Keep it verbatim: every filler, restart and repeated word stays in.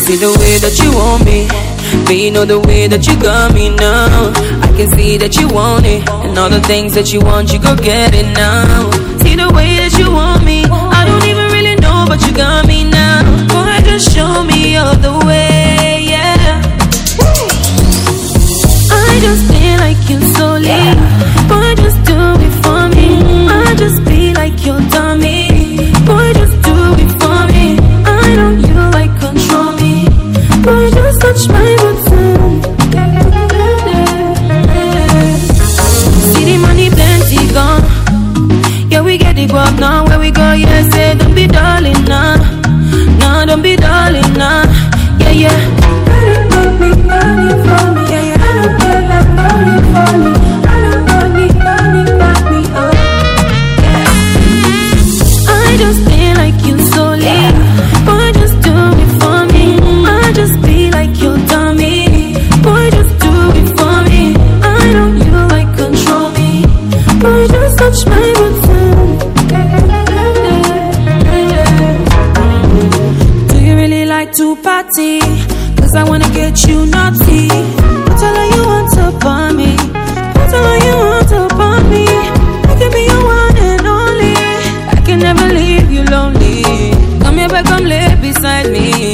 see the way that you want me, but you know the way that you got me now. I can see that you want it, and all the things that you want, you go get it now. See the way that you want me, I don't even really know, but you got me now. Boy, just show me all the way, yeah. I just feel like you so late. Boy, just do it for me. I just be like your dummy. Boy, just do it for me. I know you like control me. Boy, just touch my button. See the money plenty gone. Yeah, we get the guap now. Where we go, yeah, say don't be darling, nah. Nah, don't be darling, nah. Yeah, yeah. I just feel like you so late. Boy, just do it for me. I just be like your dummy. Boy, just do it for me. I know you like control me. Boy, just touch my button. Do you really like to party? Cause I wanna get you naughty. Put all you want upon me. Put all you want upon me. I can be your one and only. I can never leave you lonely. Come here, back, come lay beside me.